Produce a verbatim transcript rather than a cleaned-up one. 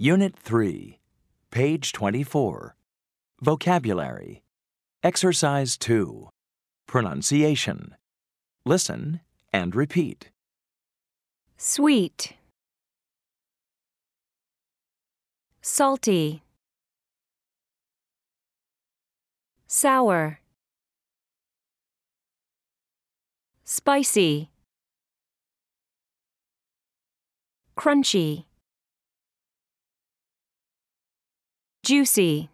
Unit three, page twenty-four. Vocabulary. Exercise two. Pronunciation. Listen and repeat. Sweet, salty, sour, spicy, crunchy, juicy.